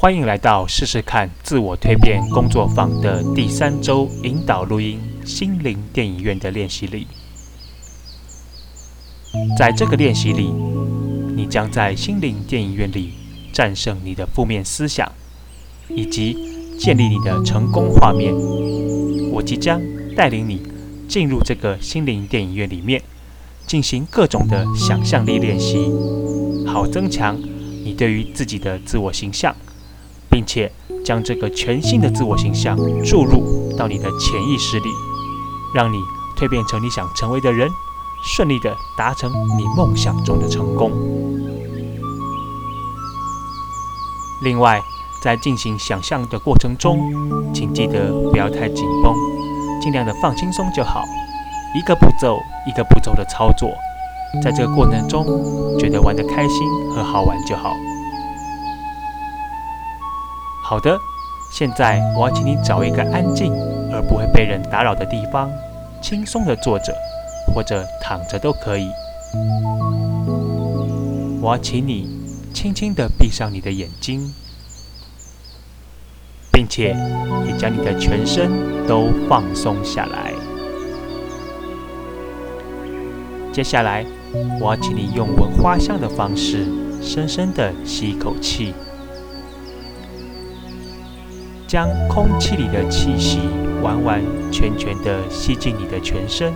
欢迎来到试试看自我蜕变工作坊的第3周引导录音心灵电影院的练习里。在这个练习里，你将在心灵电影院里战胜你的负面思想，以及建立你的成功画面。我即将带领你进入这个心灵电影院里面，进行各种的想象力练习，好增强你对于自己的自我形象，并且将这个全新的自我形象注入到你的潜意识里，让你蜕变成你想成为的人，顺利的达成你梦想中的成功。另外，在进行想象的过程中，请记得不要太紧绷，尽量的放轻松就好，一个步骤一个步骤的操作，在这个过程中觉得玩得开心和好玩就好。好的，现在我要请你找一个安静而不会被人打扰的地方，轻松的坐着或者躺着都可以。我要请你轻轻的闭上你的眼睛，并且也将你的全身都放松下来。接下来，我要请你用闻花香的方式，深深的吸一口气，将空气里的气息完完全全的吸进你的全身，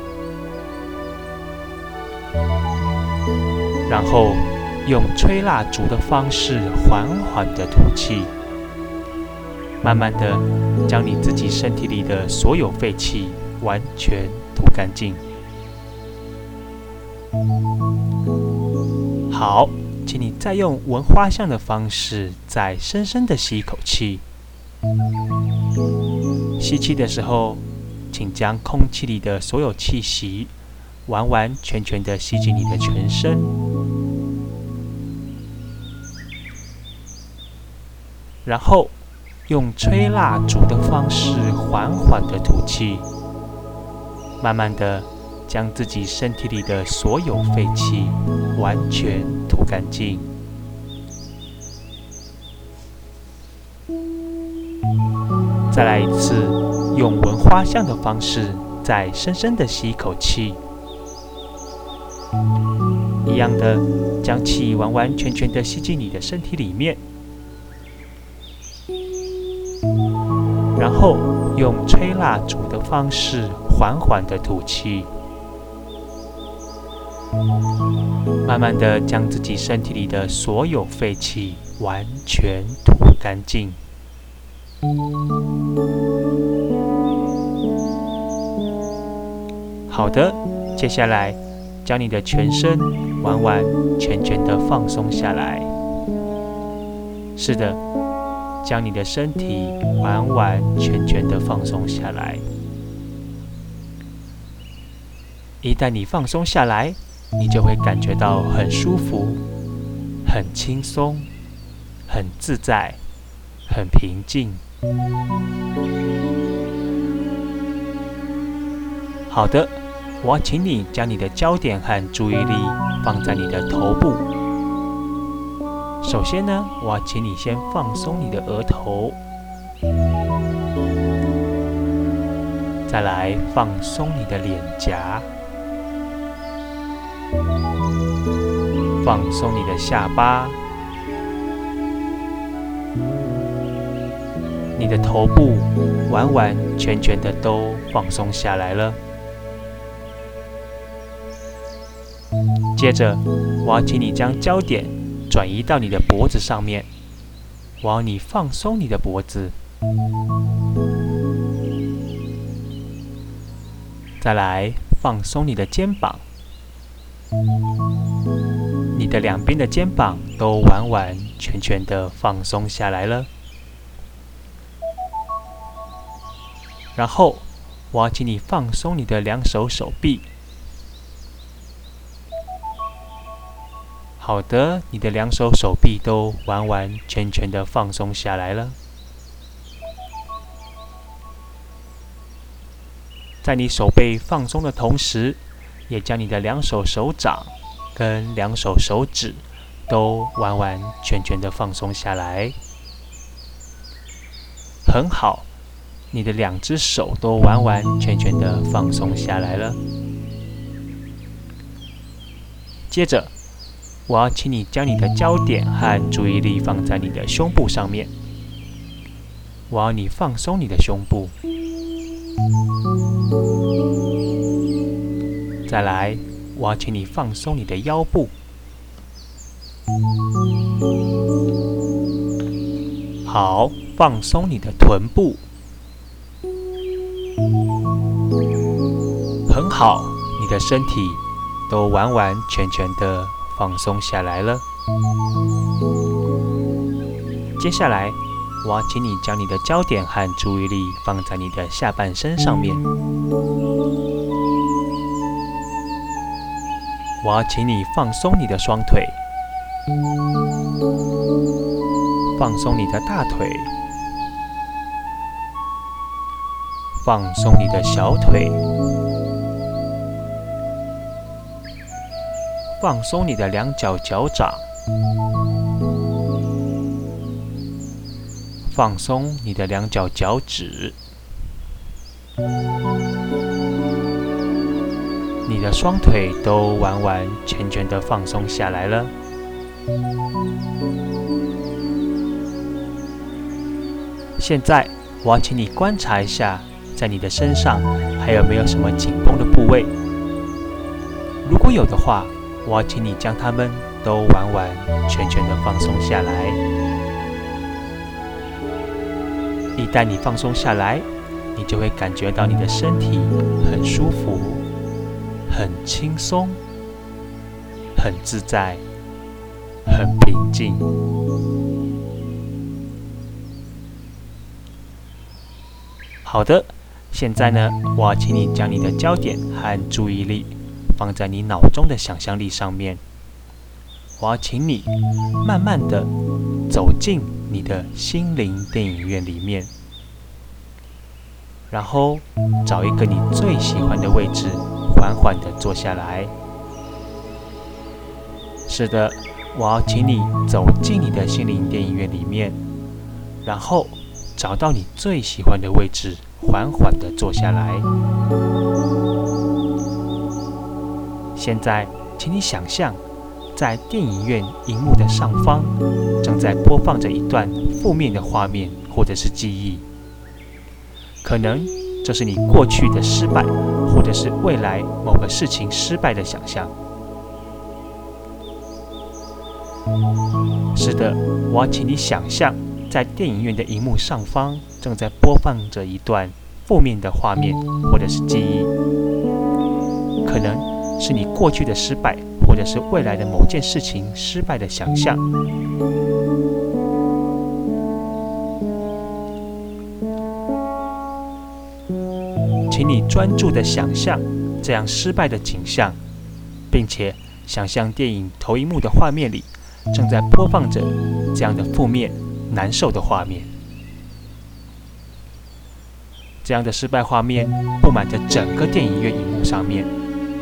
然后用吹蜡烛的方式缓缓的吐气，慢慢的将你自己身体里的所有废气完全吐干净。好，请你再用闻花香的方式，再深深的吸一口气。吸气的时候，请将空气里的所有气息完完全全的吸进你的全身。然后用吹蜡烛的方式缓缓的吐气，慢慢的将自己身体里的所有废气完全吐干净。再来一次，用闻花香的方式，再深深的吸一口气，一样的将气完完全全的吸进你的身体里面，然后用吹蜡烛的方式缓缓的吐气，慢慢的将自己身体里的所有废气完全吐干净。好的，接下来将你的全身完完全全的放松下来。是的，将你的身体完完全全的放松下来。一旦你放松下来，你就会感觉到很舒服、很轻松、很自在、很平静。好的，我要请你将你的焦点和注意力放在你的头部。首先呢，我要请你先放松你的额头，再来放松你的脸颊，放松你的下巴，你的头部完完全全的都放松下来了。接着，我要请你将焦点转移到你的脖子上面，我要你放松你的脖子，再来放松你的肩膀，你的两边的肩膀都完完全全的放松下来了。然后，我要请你放松你的两手手臂。好的，你的两手手臂都完完全全的放松下来了。在你手背放松的同时，也将你的两手手掌跟两手手指都完完全全的放松下来。 很好，你的2只手都完完全全的放松下来了。接着，我要请你将你的焦点和注意力放在你的胸部上面。我要你放松你的胸部。再来，我要请你放松你的腰部。好，放松你的臀部。很好，你的身体都完完全全的放松下来了。接下来，我要请你将你的焦点和注意力放在你的下半身上面。我要请你放松你的双腿，放松你的大腿，放松你的小腿，放松你的2脚脚掌，放松你的2脚脚趾。你的双腿都完完全全的放松下来了。现在，我要请你观察一下，在你的身上还有没有什么紧绷的部位？如果有的话，我要请你将它们都完完全全的放松下来。一旦你放松下来，你就会感觉到你的身体很舒服，很轻松，很自在，很平静。好的，现在呢，我要请你将你的焦点和注意力放在你脑中的想象力上面。我要请你慢慢的走进你的心灵电影院里面，然后找一个你最喜欢的位置，缓缓地坐下来。是的，我要请你走进你的心灵电影院里面，然后找到你最喜欢的位置，缓缓地坐下来。现在，请你想象，在电影院荧幕的上方，正在播放着一段负面的画面或者是记忆。可能这是你过去的失败，或者是未来某个事情失败的想象。是的，我要请你想象，在电影院的荧幕上方正在播放着一段负面的画面或者是记忆，可能是你过去的失败，或者是未来的某件事情失败的想象。请你专注地想象这样失败的景象，并且想象电影投影幕的画面里正在播放着这样的负面、难受的画面。这样的失败画面布满着整个电影院荧幕上面。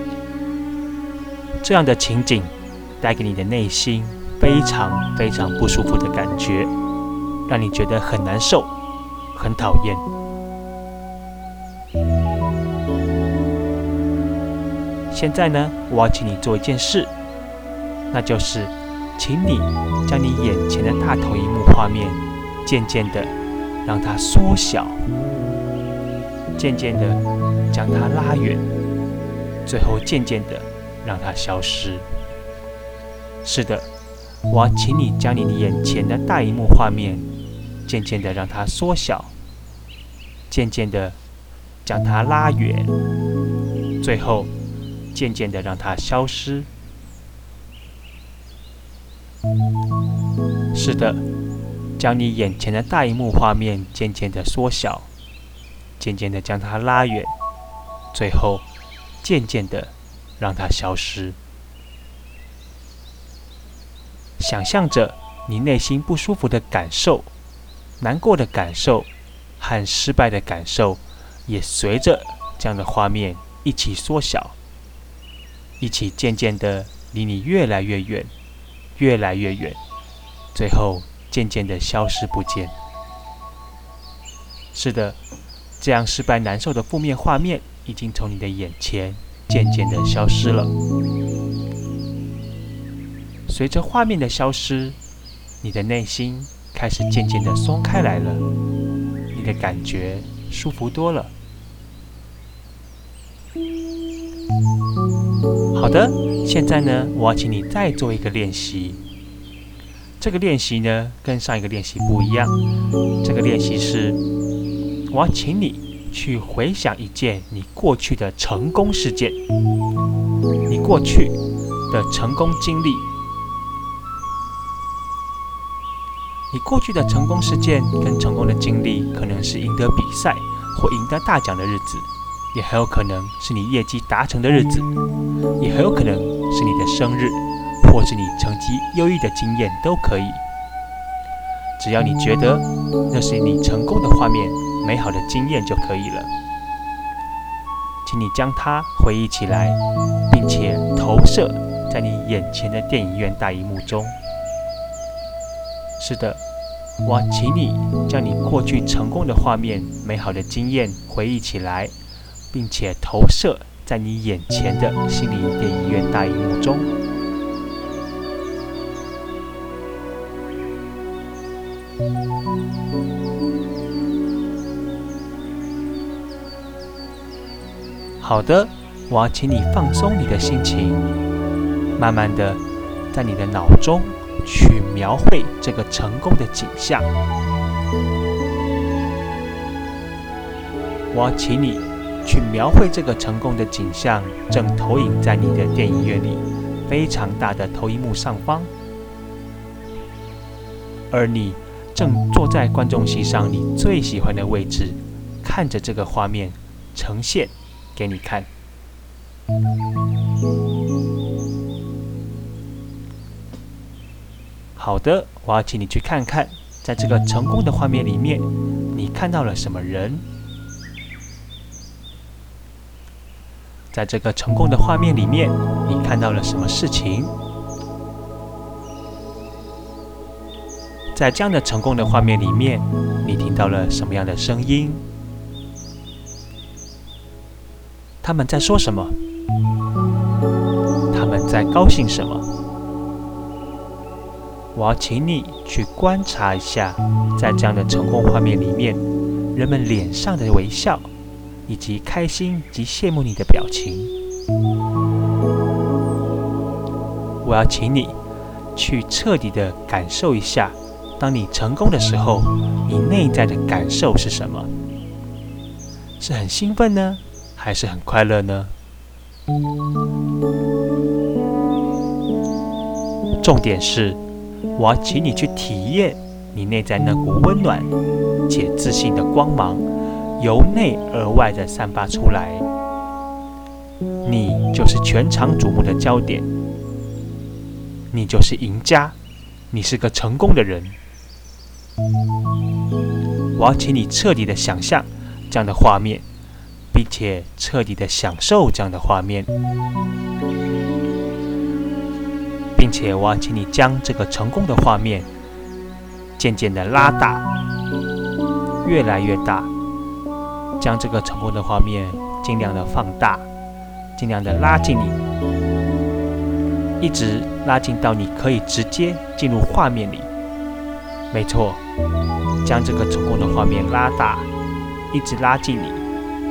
这样的情景带给你的内心非常非常不舒服的感觉，让你觉得很难受、很讨厌。现在呢，我要请你做一件事，那就是请你将你眼前的大投影幕画面渐渐的让它缩小，渐渐的将它拉远，最后渐渐的让它消失。是的，我要请你将你眼前的大荧幕画面渐渐的让它缩小，渐渐的将它拉远，最后渐渐的让它消失。是的，将你眼前的大荧幕画面渐渐的缩小，渐渐的将它拉远，最后渐渐的让它消失。想象着你内心不舒服的感受、难过的感受和失败的感受，也随着这样的画面一起缩小，一起渐渐的离你越来越远，越来越远，最后渐渐的消失不见。 是的，这样失败难受的负面画面已经从你的眼前渐渐地消失了。随着画面的消失，你的内心开始渐渐地松开来了，你的感觉舒服多了。好的，现在呢，我要请你再做一个练习。这个练习呢，跟上一个练习不一样。这个练习是，我要请你去回想一件你过去的成功事件，你过去的成功经历。你过去的成功事件跟成功的经历，可能是赢得比赛或赢得大奖的日子，也很有可能是你业绩达成的日子，也很有可能是你的生日，或是你成绩优异的经验都可以。只要你觉得那是你成功的画面、美好的经验就可以了。请你将它回忆起来，并且投射在你眼前的电影院大荧幕中。是的，我请你将你过去成功的画面、美好的经验回忆起来，并且投射在你眼前的心灵电影院大荧幕中。好的，我要请你放松你的心情，慢慢的在你的脑中去描绘这个成功的景象。我要请你去描绘这个成功的景象，正投影在你的电影院里非常大的投影幕上方，而你正坐在观众席上你最喜欢的位置，看着这个画面呈现给你看。好的，我要请你去看看，在这个成功的画面里面，你看到了什么人？在这个成功的画面里面，你看到了什么事情？在这样的成功的画面里面，你听到了什么样的声音？他们在说什么？他们在高兴什么？我要请你去观察一下，在这样的成功画面里面，人们脸上的微笑，以及开心及羡慕你的表情。我要请你去彻底的感受一下，当你成功的时候，你内在的感受是什么？是很兴奋呢，还是很快乐呢？重点是，我要请你去体验你内在那股温暖且自信的光芒，由内而外的散发出来。你就是全场瞩目的焦点，你就是赢家，你是个成功的人。我要请你彻底的想象这样的画面，并且彻底的享受这样的画面，并且我要请你将这个成功的画面渐渐的拉大，越来越大，将这个成功的画面尽量的放大，尽量的拉近你，一直拉近到你可以直接进入画面里。没错，将这个成功的画面拉大，一直拉近你，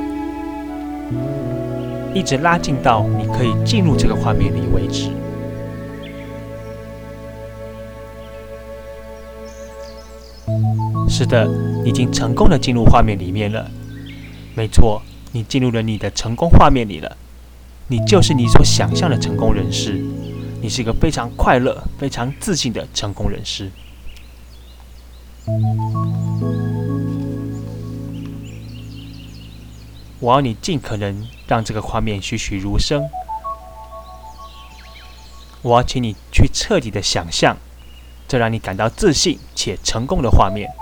一直拉近到你可以进入这个画面里为止。是的，你已经成功的进入画面里面了。没错，你进入了你的成功画面里了。你就是你所想象的成功人士，你是一个非常快乐、非常自信的成功人士。我要你尽可能让这个画面栩栩如生。我要请你去彻底的想象这让你感到自信且成功的画面。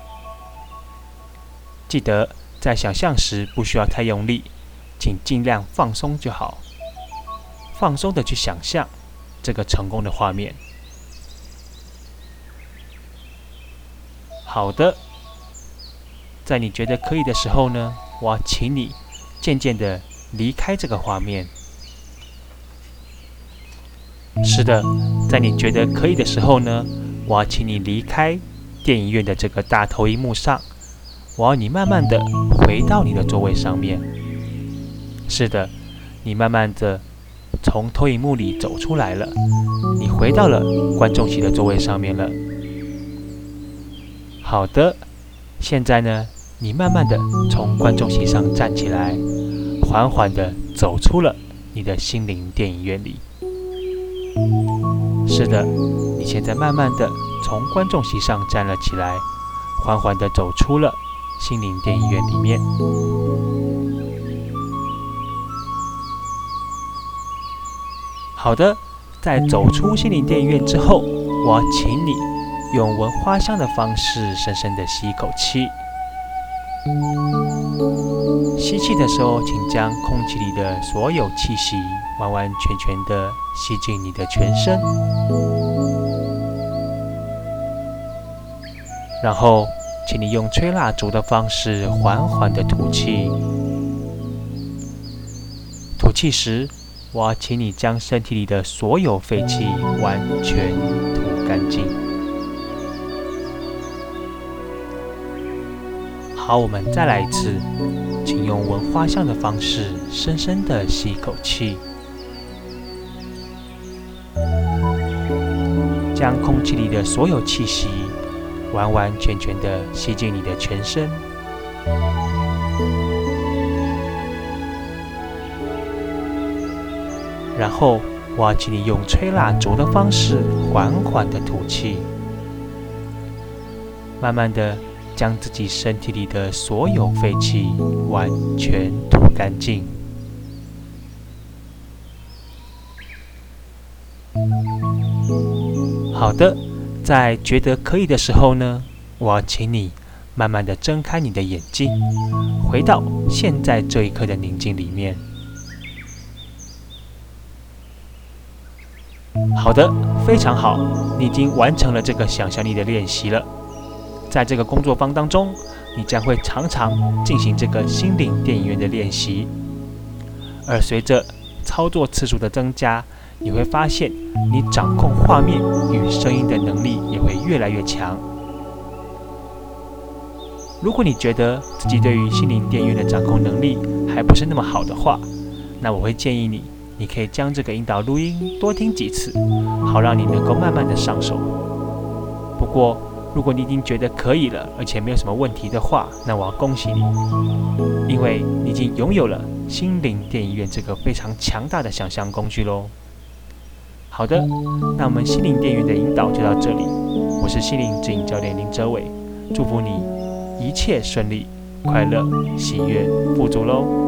记得在想象时不需要太用力，请尽量放松就好，放松的去想象这个成功的画面。好的， 在你觉得可以的时候呢，我要请你渐渐的离开这个画面。是的，在你觉得可以的时候呢，我要请你离开电影院的这个大投影幕上，我要你慢慢的回到你的座位上面。是的，你慢慢的从投影幕里走出来了，你回到了观众席的座位上面了。好的，现在呢，你慢慢的从观众席上站起来，缓缓的走出了你的心灵电影院里。是的，你现在慢慢的从观众席上站了起来，缓缓的走出了心灵电影院里面。好的，在走出心灵电影院之后，我要请你用闻花香的方式深深的吸一口气。吸气的时候，请将空气里的所有气息完完全全的吸进你的全身，然后请你用吹蜡烛的方式缓缓的吐气。吐气时，我要请你将身体里的所有废气完全吐干净。好，我们再来一次，请用闻花香的方式深深的吸一口气，将空气里的所有气息完完全全的吸进你的全身。然后我要请你用吹蜡烛的方式缓缓的吐气，慢慢的将自己身体里的所有废气完全吐干净。好的，在觉得可以的时候呢，我要请你慢慢的睁开你的眼睛，回到现在这一刻的宁静里面。好的，非常好，你已经完成了这个想象力的练习了。在这个工作坊当中，你将会常常进行这个心灵电影院的练习，而随着操作次数的增加，你会发现你掌控画面与声音的能力也会越来越强。如果你觉得自己对于心灵电影院的掌控能力还不是那么好的话，那我会建议你可以将这个引导录音多听几次，好让你能够慢慢的上手。不过如果你已经觉得可以了，而且没有什么问题的话，那我要恭喜你，因为你已经拥有了心灵电影院这个非常强大的想象工具咯。好的，那我们心灵电影院的引导就到这里。我是心灵指引教练林哲伟，祝福你一切顺利、快乐、喜悦、富足咯。